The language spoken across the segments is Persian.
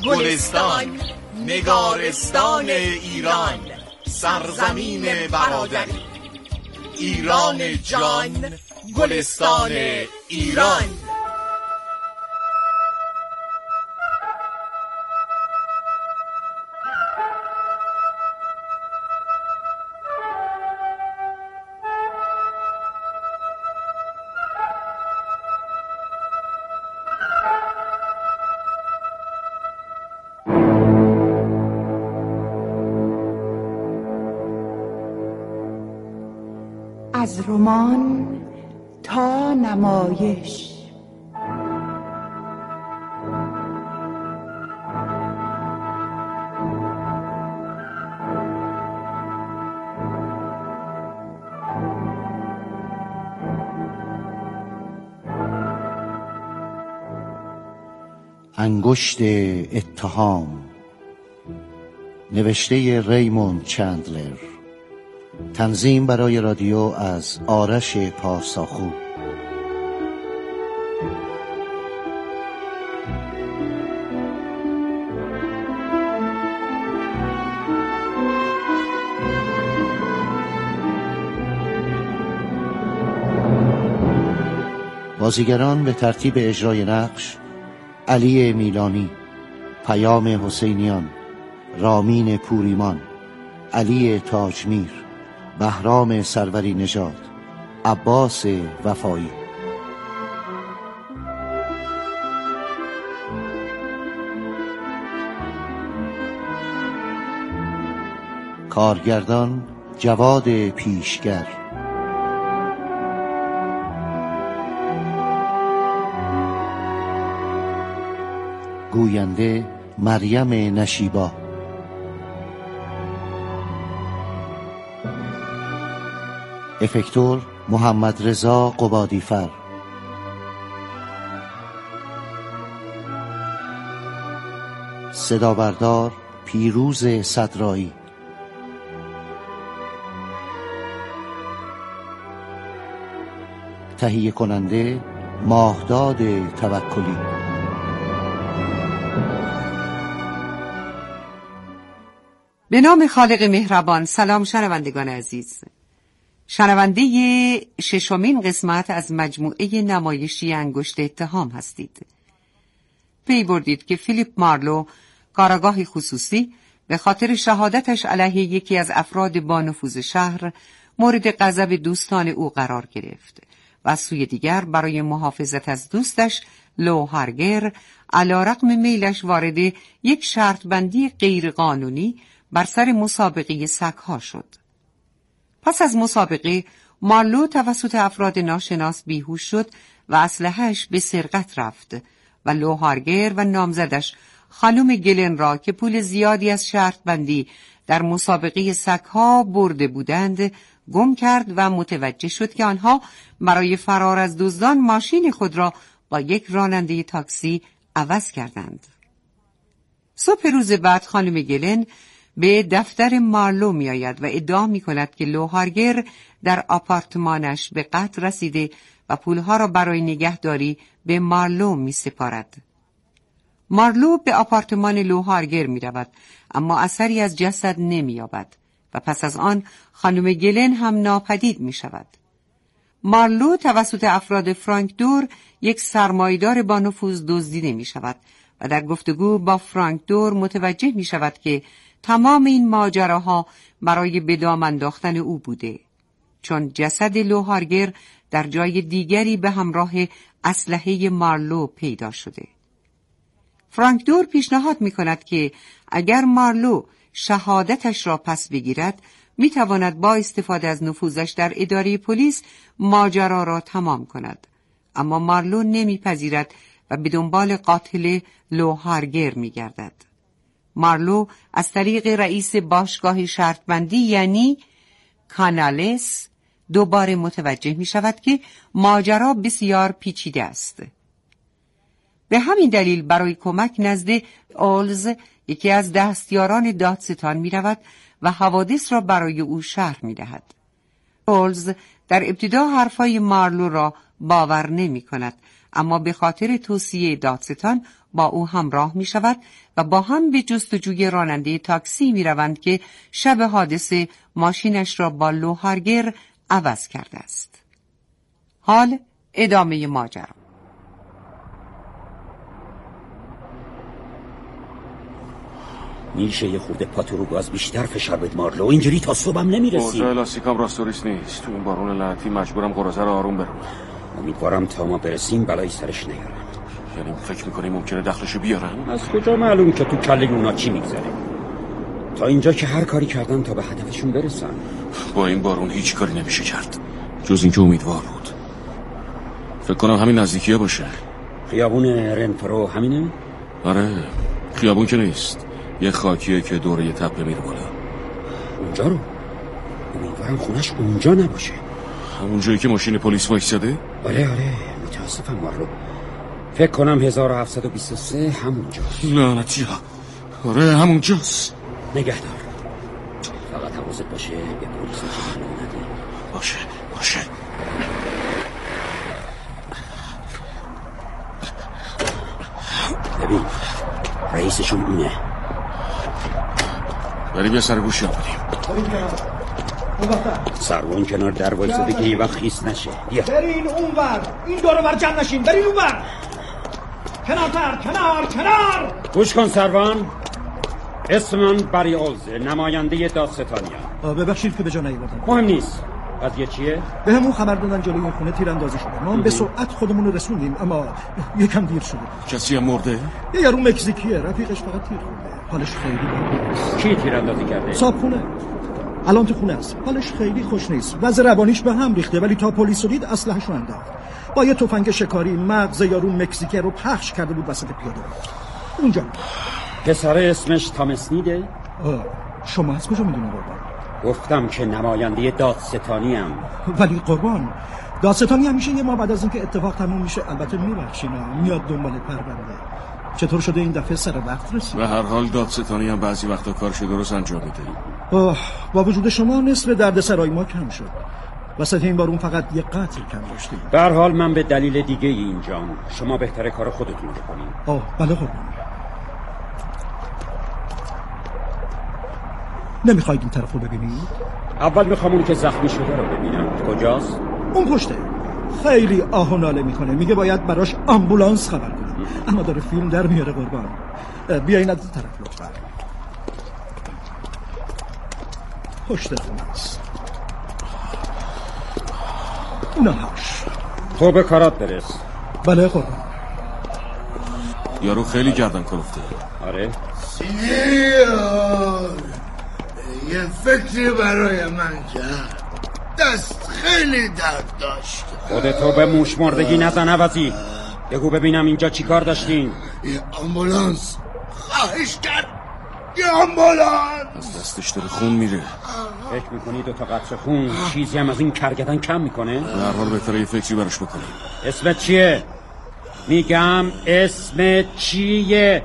گلستان، نگارستان ایران، سرزمین برادری، ایران جان، گلستان ایران. از رمان تا نمایش. انگشت اتهام، نوشته ریموند چندلر، تنظیم برای رادیو از آرش پارساخو. بازیگران به ترتیب اجرای نقش: علی میلانی، پیام حسینیان، رامین پوریمان، علی تاجمیر، بهرام سروری نژاد، عباس وفایی. کارگردان جواد پیشگر. گوینده مریم نشیبا. افکتور محمد رضا قبادیفر. صدابردار پیروز صدرایی. تهیه کننده ماهداد توکلی. به نام خالق مهربان. سلام شنوندگان عزیز. شنونده ششمین قسمت از مجموعه نمایشی انگشت اتهام هستید. پی بردید که فیلیپ مارلو، کاراگاه خصوصی، به خاطر شهادتش علیه یکی از افراد با نفوذ شهر مورد غضب دوستان او قرار گرفت و از سوی دیگر برای محافظت از دوستش لو هارگر علیرغم میلش وارد یک شرط بندی غیرقانونی بر سر مسابقه سگ‌ها شد. پس از مسابقه مارلو توسط افراد ناشناس بیهوش شد و اسلحه‌اش به سرقت رفت و لو هارگر و نامزدش خانم گلن را که پول زیادی از شرط بندی در مسابقه سگ‌ها برده بودند گم کرد و متوجه شد که آنها برای فرار از دزدان ماشین خود را با یک راننده تاکسی عوض کردند. صبح روز بعد خانم گلن به دفتر مارلو می آید و ادعا می کند که لو هارگر در آپارتمانش به قتل رسیده و پولها را برای نگهداری به مارلو می سپارد. مارلو به آپارتمان لو هارگر می رود اما اثری از جسد نمی یابد و پس از آن خانم گلن هم ناپدید می شود. مارلو توسط افراد فرانک دور، یک سرمایه‌دار با نفوذ، دزدیده می شود و در گفتگو با فرانک دور متوجه می شود که تمام این ماجراها برای به دام انداختن او بوده، چون جسد لو هارگر در جای دیگری به همراه اسلحه مارلو پیدا شده. فرانک دور پیشنهاد می کند که اگر مارلو شهادتش را پس بگیرد می تواند با استفاده از نفوذش در اداره پلیس ماجرا را تمام کند، اما مارلو نمی پذیرد و به دنبال قاتل لو هارگر می گردد. مارلو از طریق رئیس باشگاه شرطبندی یعنی کانالس دوباره متوجه می شود که ماجرا بسیار پیچیده است. به همین دلیل برای کمک نزد اولز، یکی از دستیاران دادستان، می رود و حوادث را برای او شرح می دهد. اولز در ابتدا حرفای مارلو را باور نمی کند، اما به خاطر توصیه دادستان با او همراه می شود و با هم به جستجوی راننده تاکسی می روند که شب حادثه ماشینش را با لوحارگر عوض کرده است. حال ادامه ماجرا. میشه یه خورده پاتو رو گاز بیشتر فشار بده مارلو، اینجوری تا صبحم نمیرسی. اوضاع لاستیکام راستوریس نیست. تو این بارون لعنتی مجبورم قراضه رو آروم برونم. امیدوارم تا ما برسیم بلایی سرش نیارن. یعنی فکر میکنی ممکنه دخلشو بیارن؟ از کجا معلوم که تو کله اونا چی میگذره؟ تا اینجا که هر کاری کردن تا به هدفشون برسن. با این بارون هیچ کاری نمیشه کرد جز اینکه امیدوار بود. فکر کنم همین نزدیکیه باشه. خیابون رنفرو همینه؟ آره، خیابون که نیست، یه خاکیه که دوره یه تپه میره بالا. اونجا رو؟ امیدوارم خونش اونجا نباشه. همون جایی که ماشین پلیس وایساده؟ آره متاسفم مارلو، فکر کنم 1723 همونجاست. لعنتی ها، آره همونجاست. نگهدار، فقط حواست باشه به پلیس چیزی نده. باشه. ببین رئیسشون اونه. بریم یه سر گوشی آمدیم. سروان کنار در وایساده که یه وقت خیس نشه. بیا برین اونور، این دور بر جمع نشین، برین اونور. کنار. گوش کن سروان، اسم من بریولزه، نماینده دادستانیان. ببخشید که به جا نیومدم. مهم نیست. قضیه چیه؟ به همون خبر دادن جلوی این خونه تیراندازی شده. ما به سرعت خودمون رو رسوندیم اما یکم دیر شده. کسی هم مرده؟ یه یارو مکزیکیه، رفیقش فقط تیر خورده. حالش خیلی بده. کی تیراندازی کرده؟ صاحبخونه. الان تو خونه است. حالش خیلی خوش نیست. وضع روانیش به هم ریخته ولی تا پلیس دید اسلحه‌شو انداخت. با یه تفنگ شکاری مغز یارو مکزیکی رو پخش کرده بود وسط پیاده رو. اونجا. پسر اسمش تامسنیده؟ شما از کجا میدونی قربان؟ گفتم که نماینده دادستانی ام. ولی قربان، دادستانی همیشه یه ماه بعد از اینکه اتفاق تموم میشه البته میبخشینا، میاد دنبال پرونده. چطور شده این دفعه سر وقت رسید؟ به هر حال دادستانی هم بعضی وقتا کارش درست انجام میده. با وجود شما نصف دردسرای ما کم شد. وسط این بارون فقط یه قتل کم داشتیم. به هر حال من به دلیل دیگه اینجام. شما بهتره کار خودتون بکنید. بله قربان. نمیخواید این طرف رو ببینید؟ اول میخوام اونی که زخمی شده رو ببینم. کجاست؟ اون پشته. خیلی آه و ناله میکنه، میگه باید براش آمبولانس خبر کنم. اما داره فیلم در میاره قربان. بیاین از این طرف لطفا. پشت خونه است. اونهاش. تو به کارات برس. بله قربان. یارو خیلی گردن کلفته. آره. سینیور یه فکری برای من کرد. دست خیلی درد داشت. خودتو به موش مردگی نزن عوضی. بگو ببینم اینجا چی کار داشتین؟ یه آمبولانس خواهش کرد. یه آمبولانس. از دستش داره خون میره. فکر میکنی 2 تا قطره خون چیزی هم از این کرگدن کم میکنه؟ به هر حال بهتره یه فکری براش بکنیم. اسمت چیه؟ میگم اسمت چیه؟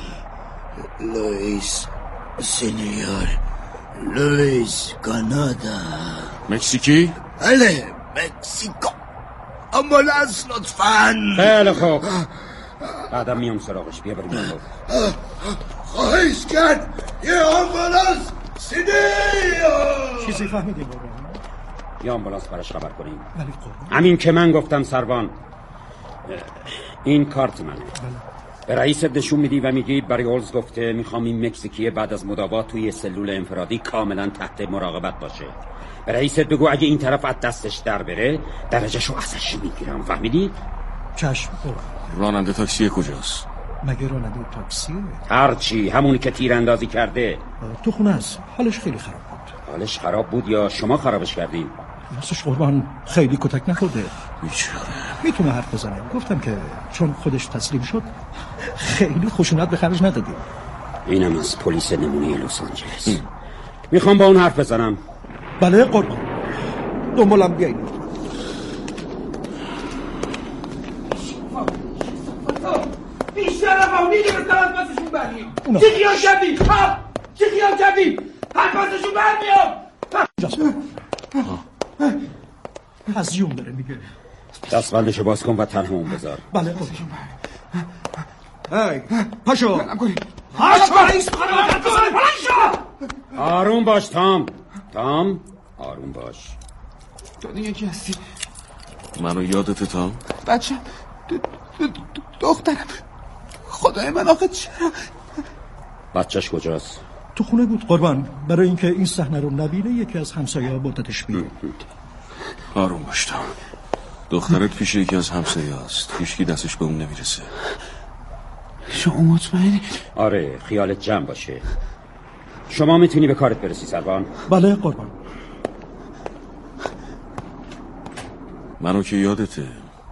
لوئیس سینیور، لوئیس کانادا. مکزیکی؟ بله مکزیکو. آمبولانس لطفاً. خیلی خوب، بعدم میام سراغش. بیا بریم. خواهش کرد یه آمبولانس. سینیور چیزی فهمیدی قربان؟ یه آمبولانس براش خبر کنیم. ولی قربان همین که من گفتم سروان. این کارت منه. به رئیست نشون میدی و میگی بریولز گفته میخوام این مکزیکی بعد از مداوا توی سلول انفرادی کاملا تحت مراقبت باشه. به رئیست بگو اگه این طرف از دستش در بره درجهشو ازش میگیرم. فهمیدی؟ چشم قربان. راننده تاکسی کجاست؟ مگه راننده تاکسیه؟ هرچی، همونی که تیراندازی کرده. تو خونه است. حالش خیلی خراب بود. حالش خراب بود یا شما خرابش کردین؟ راستش قربان خیلی کتک نخورده. بیچاره. میتونه حرف بزنه. گفتم که چون خودش تسلیم شد خیلی خشونت به خرج ندادیم. اینم از پلیس نمونه لس آنجلس. میخوام با اون حرف بزنم. بله قربان. دنبالم بیایید. بیشتر هم میدونستم از پاسشون برمیام. چی خیال کردی؟ چی خیال کردی؟ هر پاسشون برمیام. از جون داره میگه. دستبندشو باز کن و تنها اون بذار. بله قربان. پاشو آروم باش تام. آروم باش. تو دیگه کی هستی؟ منو یادته تام؟ بچه دخترم. خدای من آخه چرا؟ بچهش کجاست؟ تو خونه بود قربان، برای اینکه این صحنه رو نبینه یکی از همسایه‌ها بردتش بیرون. آروم باش تام. دخترت پیش یکی از همسایه‌هاست. هیچکی دستش به اون نمیرسه. شما مطمئنی؟ آره خیالت جمع باشه. شما میتونی به کارت برسی سروان؟ بله قربان. منو که یادته؟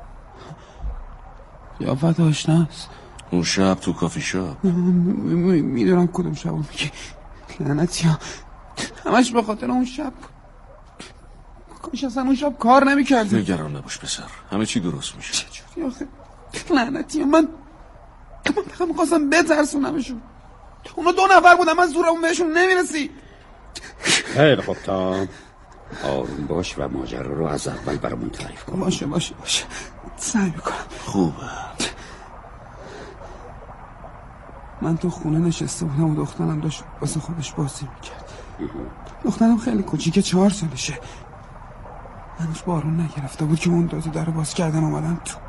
قیافت آشناست. اون شب تو کافی شاپ. میدونم کدوم شب میگی. لعنتی ها همش به خاطر اون شب. کاش اصلا اون شب کار نمیکردی. نگران نباش پسر، همه چی درست میشه. چجوری آخه؟ لعنتی ها من میخواستم بترسونمشون. اونا 2 نفر بودن، من زورمون بهشون نمیرسی. خیلی خوب تام، آروم باش و ماجرا رو از اول برامون تعریف کن. باشه سعی میکنم. خوبه. من تو خونه نشسته بودم و دخترم داشت واسه خودش بازی میکرد. دخترم خیلی کوچیکه، 4 سالشه. هنوز بارون نگرفته بود که اون 2 تا در باز کردن اومدن تو.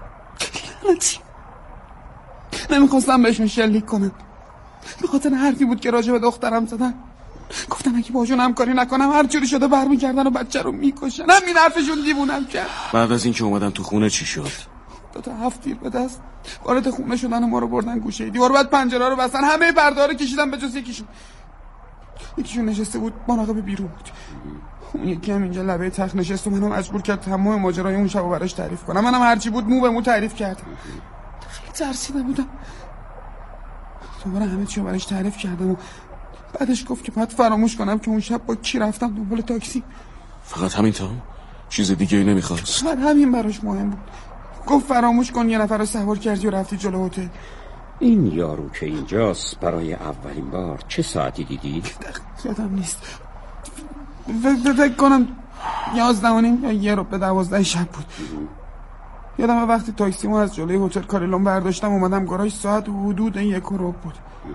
نمیخواستم بهشون شلیک کنم. به خاطر حرفی بود که راجع به دخترم زدن. گفتن اگه باشون همکاری نکنم هر جوری شده برمیگردن و بچه رو میکشن. همین حرفشون دیوونم کرد. بعد از این که اومدن تو خونه چی شد؟ 2 تا 7 تیر به دست وارد خونه شدن و ما رو بردن گوشه دیوار. بعد پنجره رو بستن، همه پرده ها رو کشیدن به جز یکیشون نشسته بود مراقب بیرون بود. اون یکی هم اینجا لبه تخت نشست و منو مجبور کرد تمام ماجرای اون شب رو براش تعریف کنم. منم هرچی بود مو به مو تعریف کردم. خیلی ترسیده بودم. دوباره همه چی رو براش تعریف کردم و بعدش گفت که باید فراموش کنم که اون شب با کی رفتم دنبال تاکسی. فقط همین تام؟ چیز دیگه ای نمیخواست؟ فقط همین براش مهم بود. گفت فراموش کن یه نفر رو سوار کردی و رفتی جلو هتل. این یارو که اینجاست برای اولین بار چه ساعتی دیدی؟ یادم نیست. فکر کنم 11:30 یا 11:40 شب بود. یادم وقتی تاکسیمو از جلوی هتل کاریلون برداشتم اومدم گاراژ، ساعت حدود 1:15 بود.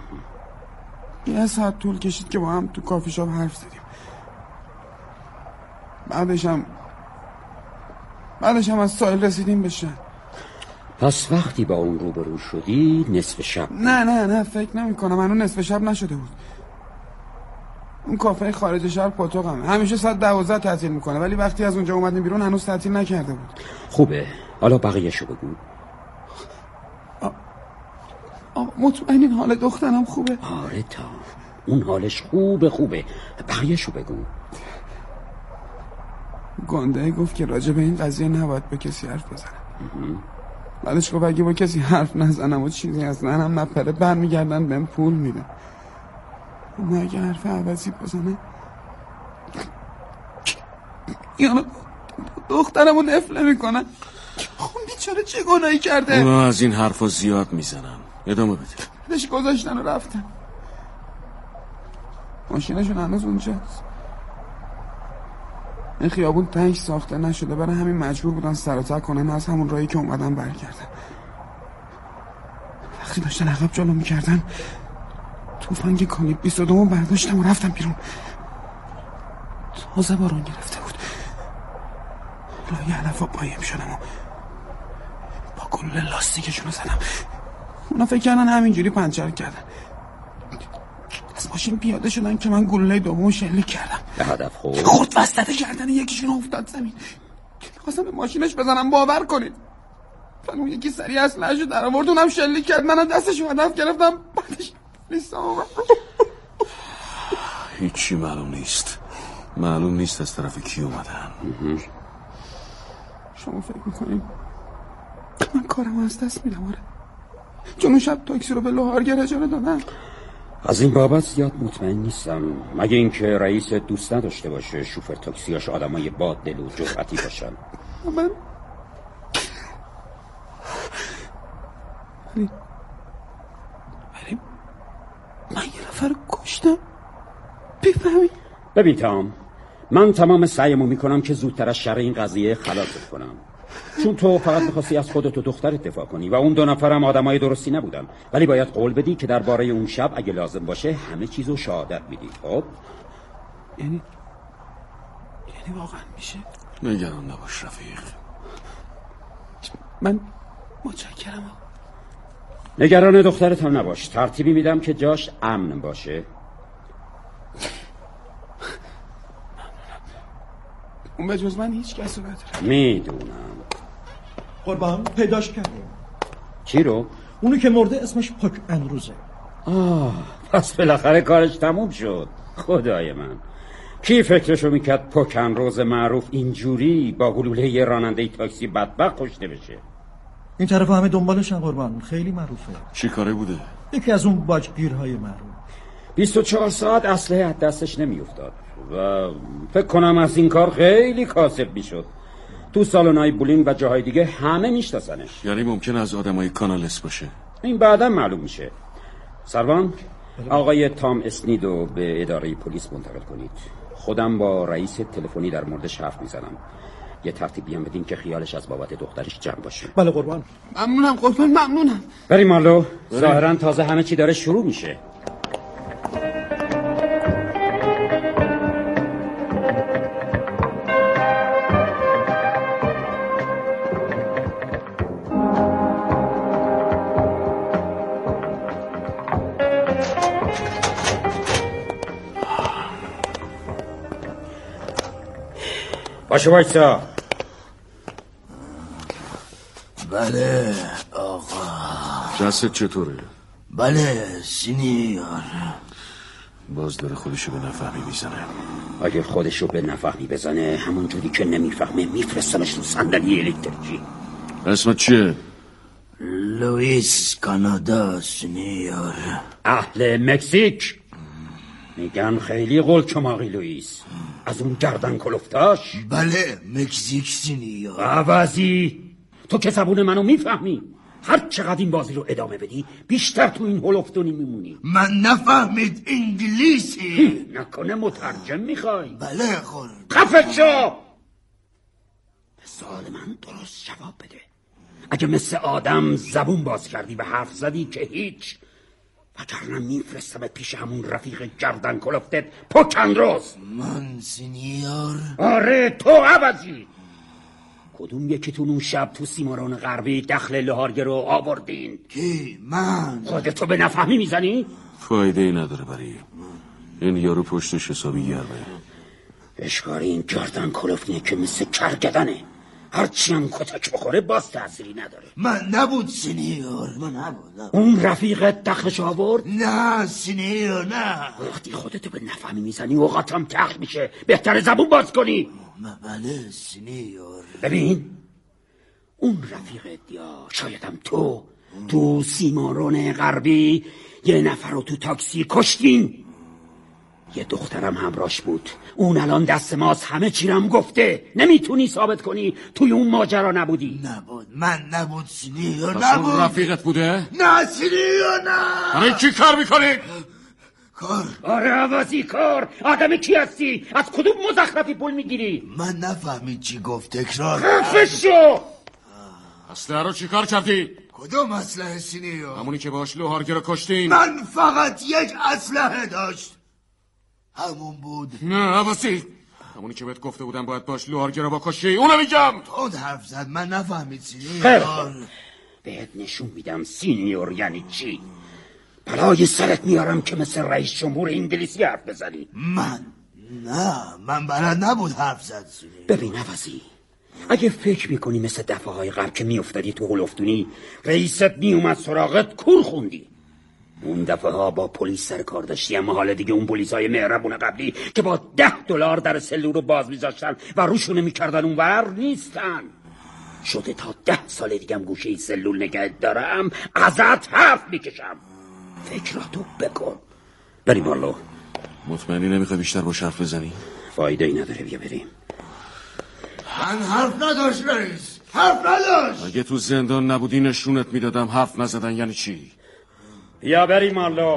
1 ساعت طول کشید که با هم تو کافی شاپ حرف زدیم. بعدش هم از ساحل رسیدیم به شهر. پس وقتی با اون روبرو شدی نصف شب بود. نه فکر نمی کنم هنوز نصف شب نشده بود. اون کافه خارج شهر پاتوقمه، همیشه ساعت 12 تعطیل میکنه، ولی وقتی از اونجا اومدیم بیرون هنوز تعطیل نکرده بود. خوبه، حالا بقیه‌شو بگو. مطمئنین حال دخترم خوبه؟ آره تا اون حالش خوبه. بقیه‌شو بگو. گنده گفت که راجع به این قضیه نباید به کسی حرف بزنم. بعدش گفت اگه با کسی حرف نزنم و چیزی از ننم نپره برمیگردن بهم پول میدن. اما اگه حرف عوضی بزنه یعنی دخترمو نفله میکنن. خون بیچاره چه گناهی کرده؟ اونا از این حرفا زیاد میزنن. ادامه بده. بعدش گذاشتن و رفتن. ماشینشون هنوز اونجاست. این خیابون تنگ ساخته نشده، برای همین مجبور بودن سر و ته کنن، از همون راهی که اومدن برگردن. وقتی داشتن عقب جلو میکردن تفنگ کالیبر 22 برداشتم و رفتم بیرون. تازه بارون گرفته بود. لای علفا قایم شدم و با گلوله لاستیکشونو زدم. اونا فکر کردن همینجوری پنچر کردن. از ماشین پیاده شدن که من گلوله دومو شلیک کردم. به هدف خورد وسط گردن یکیشون افتاد زمین. می‌خواستم به ماشینش بزنم، باور کنید. بعد اون یکی سریع اسلحه‌شو در آورد، اونم شلیک کرد، منم دستشو هدف گرفتم. بعدش لیسام هیچی معلوم نیست از طرف کی اومدن. شما فکر میکنین من کارم از دست میدم؟ آره، چون اون شب تاکسی رو به لوهارگر اجاره دادن. از این بابت زیاد مطمئن نیستم، مگه اینکه رئیس دوست نداشته باشه شوفر تاکسیاش آدمای باد دل و جرأتی باشن. ولی من یه نفر کشتم. بفهمی؟ ببین تام، من تمام سعیمو میکنم که زودتر از شر این قضیه خلاصت کنم. چون تو فقط می‌خواستی از خودت و دخترت دفاع کنی و اون 2 نفرم آدمای درستی نبودن، ولی باید قول بدی که درباره اون شب اگه لازم باشه همه چیزو شهادت میدی. خب یعنی واقعا میشه؟ نگران نباش رفیق. من متشکرم. نگران دخترت هم نباش، ترتیبی میدم که جاش امن باشه. اون به جز من هیچ کس رو نداره. میدونم. قربان پیداش کردیم. چی رو؟ اونی که مرده اسمش پاک اندروزه. پس بالاخره کارش تموم شد. خدای من، کی فکرشو میکرد پاک اندروز معروف اینجوری با گلوله یه راننده تاکسی بدبخت کشته بشه؟ این طرف همه دنبالشن قربان، خیلی معروفه. چی کاره بوده؟ یکی از اون باجگیرهای معروف. 24 ساعت اسلحه از دستش نمیافتاد و فکر کنم از این کار خیلی کاسب میشد. تو سالن‌های بولینگ و جاهای دیگه همه میشناسنش. یعنی ممکن از آدمای کانالس باشه؟ این بعدا معلوم میشه. سروان، آقای تام اسنیدو به اداره پلیس منتقل کنید. خودم با رئیس تلفنی در موردش حرف میزنم. یه ترتیبی هم بدین که خیالش از بابت دخترش جمع باشه. بله قربان. ممنونم قربان، ممنونم. بریم مارلو، ظاهرا تازه همه چی داره شروع میشه. باشه وایسا. بله آقا. دستت چطوره؟ بله سینیور. باز داره خودشو به نفهمی میزنه. اگه خودشو به نفهمی بزنه همون جوری که نمیفهمه میفرستمش تو صندلی الکتریکی. اسمت چیه؟ لوئیس کانادا سینیور. اهل مکزیک. میگن خیلی قلچماقی لوئیس. از اون گردن کلفتاش؟ بله مکزیک سینیور. عوضی تو که زبون منو میفهمی. هر چقدر این بازی رو ادامه بدی بیشتر تو این هلفتونی میمونی. من نفهمید انگلیسی. نکنه مترجم میخوای؟ بله خور. خفه شو. به سوال من درست جواب بده. اگه مثل آدم زبون باز کردی و حرف زدی که هیچ، وگرنه میفرستم پیش همون رفیق گردن کلفتت پاک اندروز. من سینیور؟ آره تو عوضی. کدوم یکیتون اون شب تو سیماران غربی دخل لهارگه رو آوردین؟ کی؟ من؟ خودتو به نفهمی میزنی؟ فایده ای نداره بری. این یارو پشتش حسابی گرمه. اشکاری این گردن کلفتیه که مثل کرگدنه. هرچی هم کتک بخوره باز تأثیری نداره. من نبود سینیور. من نبود. اون رفیقت دخلش آورد؟ نه سینیور نه. وقتی خودتو به نفهمی میزنی اوقاتم تخت میشه. بهتر زبون باز کنی. بله سینیور. ببین اون رفیقت یا شایدم تو سیمارون غربی یه نفر رو تو تاکسی کشتین. یه دخترم همراش بود. اون الان دست ماست، همه چیرم گفته. نمیتونی ثابت کنی توی اون ماجرا نبودی؟ نبود. من نبود سینیور. پس نبود. اون رفیقت بوده؟ نه سینیور نه. برای چی کار میکنی؟ کار. آره عوضی کار. آدم کی هستی؟ از کدوم مزخرفی پول میگیری؟ من نفهمید چی گفت. تکرار. خفه شو. اسلحه رو چی کار کردی؟ کدوم اسلحه سینیور؟ همونی که باش لوهارگه رو کشتین. من فقط یک اسلحه داشت. همون بود. نه عباسی، همونی که بهت گفته بودم باید باش لوهارگه رو بکشی. اونو میگم. تند حرف زد. من نفهمید سینیور. خیلی بهت نشون میدم سینیور یعنی چی. بلای سرت میارم که مثل رئیس جمهور انگلیسی حرف بزنی. من بلد نبود حرف زد سینیور. ببین عوضی، اگه فکر میکنی مثل دفعه های قبل که میافتادی تو هلفتونی رئیست میومد سراغت کور خوندی. اون دفعه ها با پلیس سر کار داشتی، اما حالا دیگه اون پلیسای مهربون قبلی که با $10 در سلول رو باز میذاشتن و روشونه میکردن اونور نیستن. شده تا 10 سال دیگه هم گوشه سلول نگهت دارم ازت حرف میکشم. فکراتو بکن. بریم مارلو. مطمئنی نمیخوای بیشتر با حرف بزنی؟ فایده ای نداره، بیا بریم. من حرف نداشت رئیس. حرف نداشت. اگه تو زندان نبودی نشونت میدادم حرف نزدن یعنی چی. بیا بریم مارلو.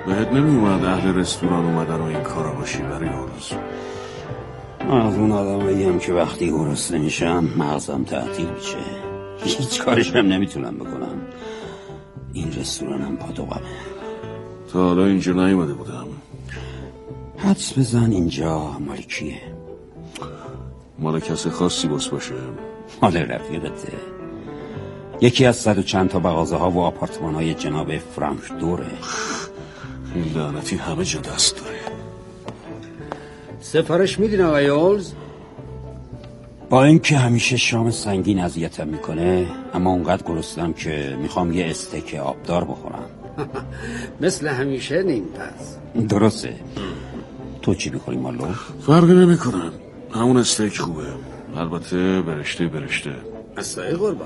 بهت نمیومد اهل رستوران اومدن و این کارا باشی برای روز؟ من از اون آدماییم که وقتی گرسنه میشم مغزم تعطیل میشه، هیچ کارش هم نمیتونم بکنم. این رستورانم پادوغمه. تا حالا اینجا نیومده بودم. حدس بزن اینجا مال کیه؟ مال کسی خاصی باشه؟ مال رفیقته، یکی از 100 و چند تا مغازه ها و آپارتمان های جناب فرانک دوره. این لعنتی همه جا دست داره. سفارش میدین آقای اولز؟ با اینکه همیشه شام سنگین اذیتم میکنه، اما اونقدر گرسنم که میخوام یه استیک آبدار بخورم. مثل همیشه نیم پس. درسته. تو چی میخوری مالو؟ فرقی نمیکنه، همون استیک خوبه، البته برشته. اصلاحی قربان.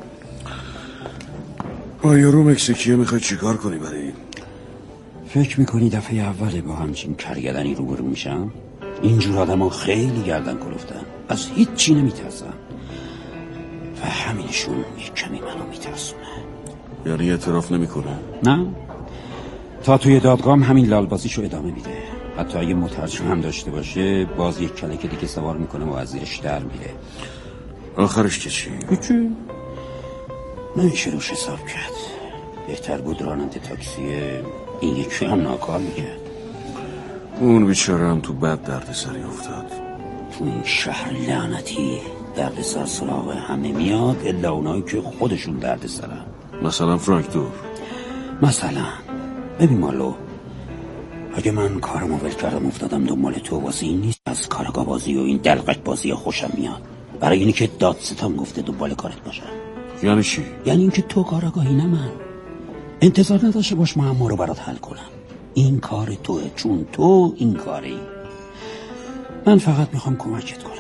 با یارو مکزیکیه میخوای چیکار کنی برای این؟ فکر میکنی دفعه اوله با همچین کرگدنی روبرو میشم؟ اینجور آدم ها خیلی گردن کلفتن، از هیچ چی نمیترسن و همینشون یک کمی منو میترسونه. یعنی اعتراف نمیکنه؟ نه، تا توی دادگاه همین لالبازیشو ادامه میده. حتی اگه مترجم هم داشته باشه باز یک کلک دیگه سوار میکنه و از زیرش در میره. آخرش که چی؟ هیچی، نمیشه روش حساب کرد. بهتر بود راننده تاکسی این یکی هم ناکار میگه. اون بیچاره هم تو بد درد سری افتاد. تو این شهر لعنتی درد سر سراغ همه میاد الا اونایی که خودشون درد سرن. مثلا فرانک دور. مثلا ببین مالو، اگه من کارمو ول کردم افتادم دنبال تو، واسه این نیست از کارگاه بازی و این دلقک بازی خوشم میاد. برای اینی که دادستان گفته دنبال کارت باشم. یعنی چی؟ یعنی اینکه تو کارگاهی نه من. انتظار نداشته باش معما رو برات حل کنم. این کار توه، چون تو این کاری. من فقط میخوام کمکت کنم.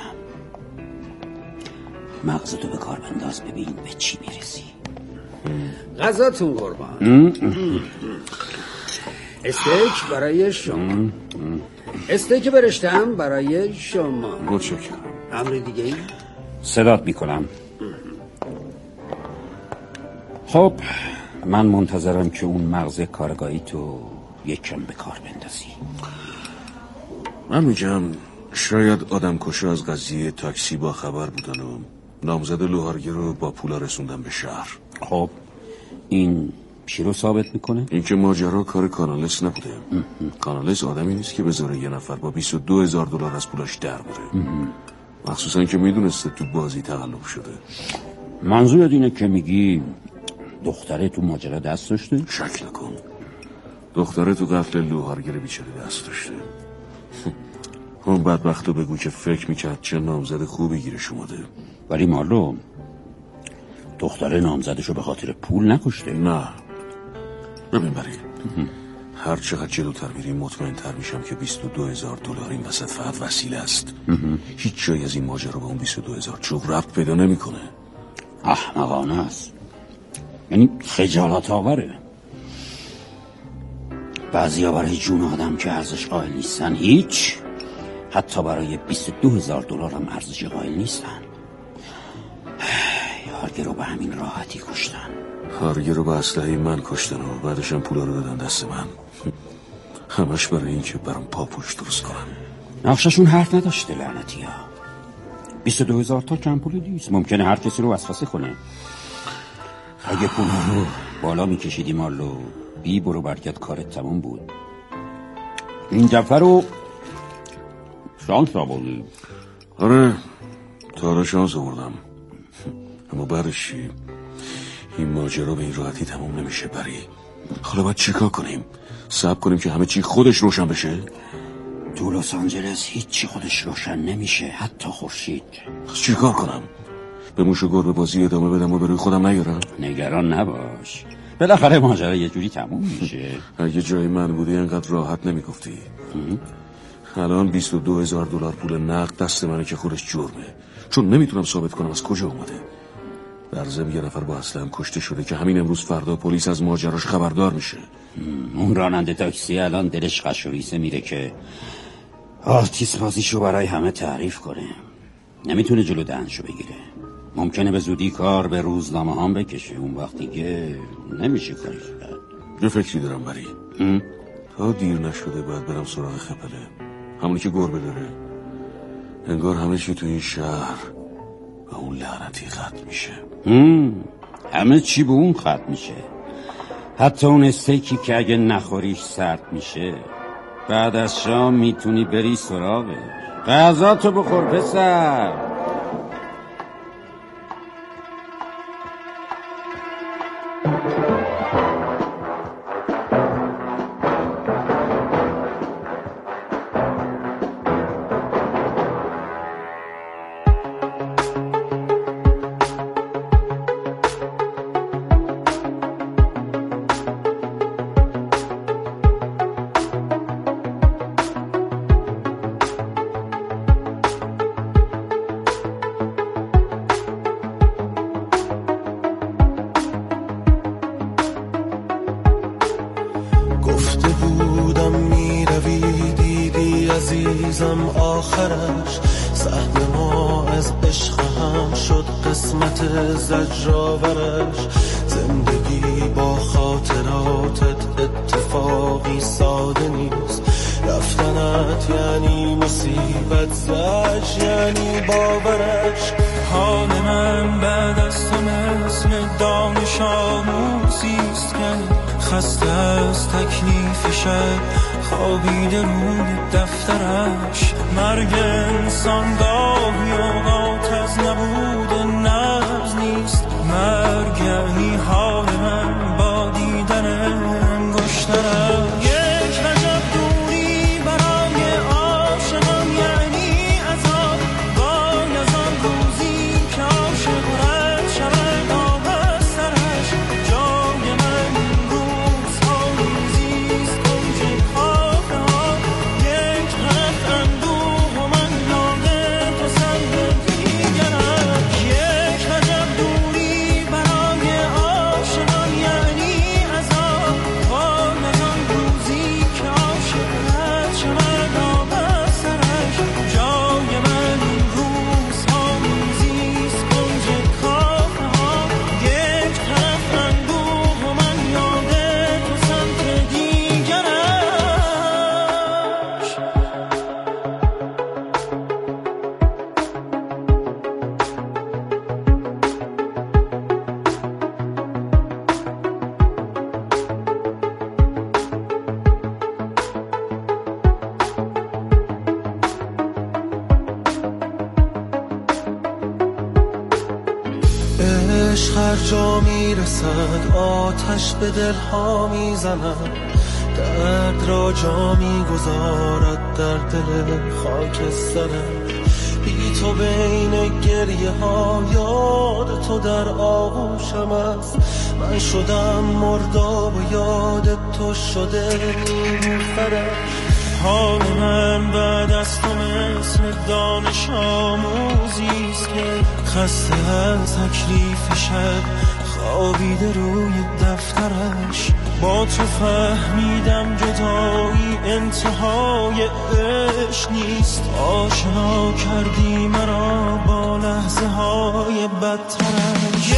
مغزتو به کار بنداز ببین به چی میرسی. غذاتون قربان. استیک برای شما. استیک برشتم برای شما. متشکرم. امر دیگه ای؟ صدات میکنم. خب من منتظرم که اون مغز کارگاهی تو یک کم به کار بندازی. من میگم شاید آدم کشا از قضیه تاکسی با خبر بودن و نامزد لوهارگی رو با پولا رسوندن به شهر. خب این چی رو ثابت میکنه؟ اینکه ماجرا کار کانالس نبوده. کانالس آدمی نیست که بذاره یه نفر با $22,000 از پولاش در بره، مخصوصا که میدونسته تو بازی تقلب شده. منظورت اینه که میگی دختره تو ماجرا دست داشته؟ شک نکن، دختره تو قتل لوهارگر بیچاره دست داشته. اون بدبختو بگو که فکر میکرد چه نامزد خوبی گیرش اومده. ولی مارلو، دختره نامزدشو به خاطر پول نکشته. نه ببین بری، هر چقدر جلوتر میریم مطمئن تر میشم که $22,000 این وسط فقط وسیله است. هیچ جایی از این ماجرا به اون 22,000 چوب ربط پیدا نمیکنه. احمقانه است، یعنی خجالت آوره. بعضیا برای جون آدم که ارزش قائل نیستن هیچ، حتی برای $22,000 هم ارزش قائل نیستن. هارگر رو به همین راحتی کشتن. هارگر رو به اسلحه من کشتن و بعدش هم پولا رو دادن دست من. همش برای این که برام پاپوش درست کنن. نقششون حرف نداشته لعنتی ها. 22,000 تا کم پول نیست، ممکنه هر کسی رو وسوسه کنه. اگه پولا رو بالا میکشیدی مارلو، بی برو برگرد کارت تمام بود. این دفعه رو شانس آوردی. آره تا حالا شانس آوردم، اما بعدش چی؟ این ماجرا به این راحتی تمام نمیشه بری. حالا باید چیکار کنیم؟ صبر کنیم که همه چی خودش روشن بشه؟ تو لس آنجلس هیچی خودش روشن نمیشه، حتی خورشید. چیکار کنم؟ به موش و گربه بازی ادامه بدم و بروی خودم نیارم؟ نگران نباش، بالاخره ماجرا یه جوری تموم میشه. اگه جای من بودی انقدر راحت نمیگفتی. الان $22,000 پول نقد دست منه که خودش جرمه، چون نمیتونم ثابت کنم از کجا اومده. در ضمن یه نفر با اسلحه کشته شده که همین امروز فردا پلیس از ماجراش خبردار میشه. اون راننده تاکسی الان دلش قش و ریسه میره که آرتیست بازیشو برای همه تعریف کنه. نمیتونه جلو دهنشو بگیره. ممکنه به زودی کار به روزنامه هم بکشه. اون وقت دیگه نمیشه کاری کرد. یه فکری دارم بری. تا دیر نشده باید برم سراغ خپله، همونی که گربه داره. انگار همه چی تو این شهر و اون لعنتی ختم میشه. همه چی به اون ختم میشه، حتی اون استیکی که اگه نخوریش سرد میشه. بعد از شام میتونی بری سراغش. غذاتو بخور پسر. عزیزم آخرش سهم ما از عشق هم شد قسمت زجرآورش. زندگی با خاطراتت اتفاقی ساده نیست، رفتنت یعنی مصیبت، زج یعنی باورش. حال من بعد از تو مثل دانش آموزیست که خسته از تکلیف شب خوابیده روی دفترش. مرگ انسان گاهی اوقات از نبود نبض نیست، مرگ یعنی حال من با دیدن انگشترش. یک عجب دوری برای عاشقان یعنی عذاب، وای از آن روزی که عاشق رد شود آب از سرش. جای من این روزها میزیست کنج خاطره ها، یک غلط اندوه و من یاد تو سمت دیگرم. یک عجب دوری برای عاشقان یعنی عذاب، وای از آن روزی که عاشق رد شود آب از سرش. جای من این روزها میزیست کنج خاطره ها، یک غلط اندوه و من یاد تو سمت دیگرش. عشق هر جا میرسد آتش به دلها میزند، درد را جا میگذارد در دل خاکسترش. بی تو بین گریه ها یاد تو در آغوشم است، من شدم مرداب و یاد تو شده نیلوفرش. حال من بعد از تو مثل دانش آموزیست که خسته از تکلیف شب خوابیده روی دفترش. با تو فهمیدم جدایی انتهای عشق نیست، آشنا کردی مرا با لحظه های بدترش.